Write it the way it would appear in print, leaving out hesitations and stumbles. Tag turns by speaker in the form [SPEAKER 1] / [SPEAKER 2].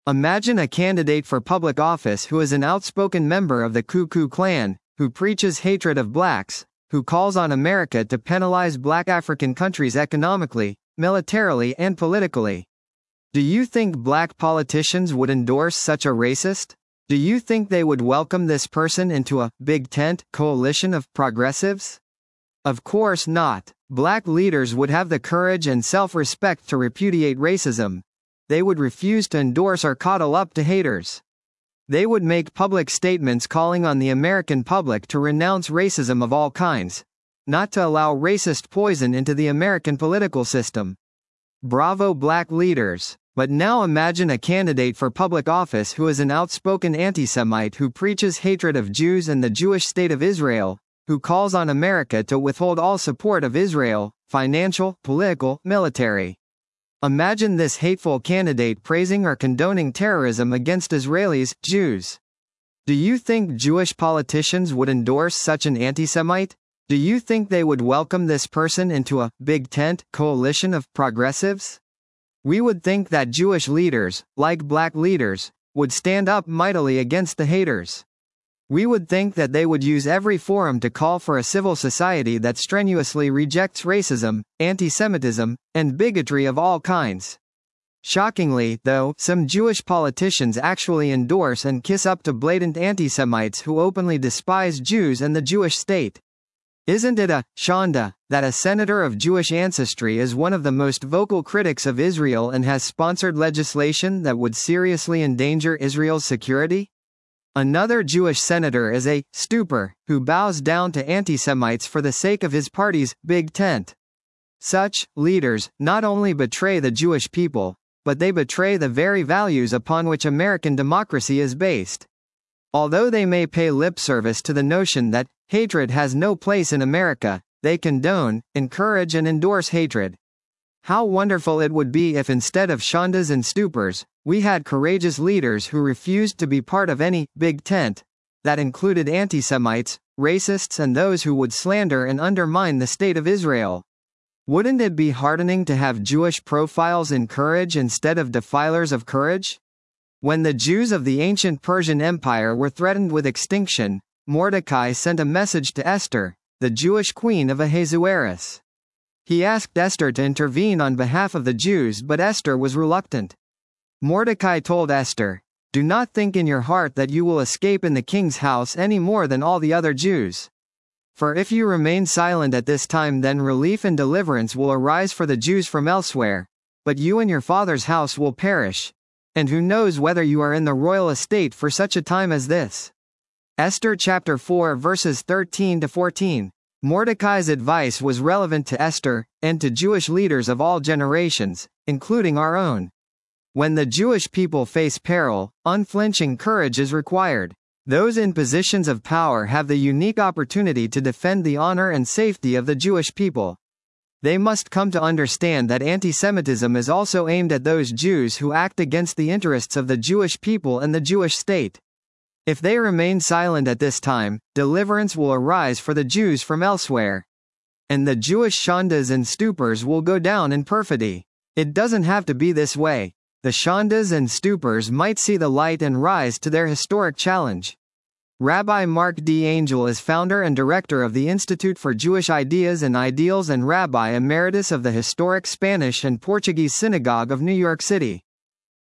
[SPEAKER 1] Imagine a candidate for public office who is an outspoken member of the Ku Klux Klan, who preaches hatred of blacks, who calls on America to penalize black African countries economically, militarily and politically. Do you think black politicians would endorse such a racist? Do you think they would welcome this person into a big tent coalition of progressives? Of course not. Black leaders would have the courage and self-respect to repudiate racism. They would refuse to endorse or coddle up to haters. They would make public statements calling on the American public to renounce racism of all kinds, not to allow racist poison into the American political system. Bravo, black leaders. But now imagine a candidate for public office who is an outspoken anti-Semite who preaches hatred of Jews and the Jewish state of Israel, who calls on America to withhold all support of Israel, financial, political, military. Imagine this hateful candidate praising or condoning terrorism against Israelis, Jews. Do you think Jewish politicians would endorse such an anti-Semite? Do you think they would welcome this person into a big tent coalition of progressives? We would think that Jewish leaders, like black leaders, would stand up mightily against the haters. We would think that they would use every forum to call for a civil society that strenuously rejects racism, anti-Semitism, and bigotry of all kinds. Shockingly, though, some Jewish politicians actually endorse and kiss up to blatant anti-Semites who openly despise Jews and the Jewish state. Isn't it a shanda that a senator of Jewish ancestry is one of the most vocal critics of Israel and has sponsored legislation that would seriously endanger Israel's security? Another Jewish senator is a stooper who bows down to anti-Semites for the sake of his party's big tent. Such leaders not only betray the Jewish people, but they betray the very values upon which American democracy is based. Although they may pay lip service to the notion that hatred has no place in America, they condone, encourage and endorse hatred. How wonderful it would be if instead of shandas and stupors, we had courageous leaders who refused to be part of any big tent that included anti-Semites, racists and those who would slander and undermine the state of Israel. Wouldn't it be heartening to have Jewish profiles in courage instead of defilers of courage? When the Jews of the ancient Persian Empire were threatened with extinction, Mordecai sent a message to Esther, the Jewish queen of Ahasuerus. He asked Esther to intervene on behalf of the Jews, but Esther was reluctant. Mordecai told Esther, "Do not think in your heart that you will escape in the king's house any more than all the other Jews. For if you remain silent at this time, then relief and deliverance will arise for the Jews from elsewhere, but you and your father's house will perish. And who knows whether you are in the royal estate for such a time as this?" Esther chapter 4 verses 13 to 14. Mordecai's advice was relevant to Esther, and to Jewish leaders of all generations, including our own. When the Jewish people face peril, unflinching courage is required. Those in positions of power have the unique opportunity to defend the honor and safety of the Jewish people. They must come to understand that anti-Semitism is also aimed at those Jews who act against the interests of the Jewish people and the Jewish state. If they remain silent at this time, deliverance will arise for the Jews from elsewhere. And the Jewish shandas and stupors will go down in perfidy. It doesn't have to be this way. The shandas and stupors might see the light and rise to their historic challenge. Rabbi Mark D. Angel is founder and director of the Institute for Jewish Ideas and Ideals and Rabbi Emeritus of the historic Spanish and Portuguese Synagogue of New York City.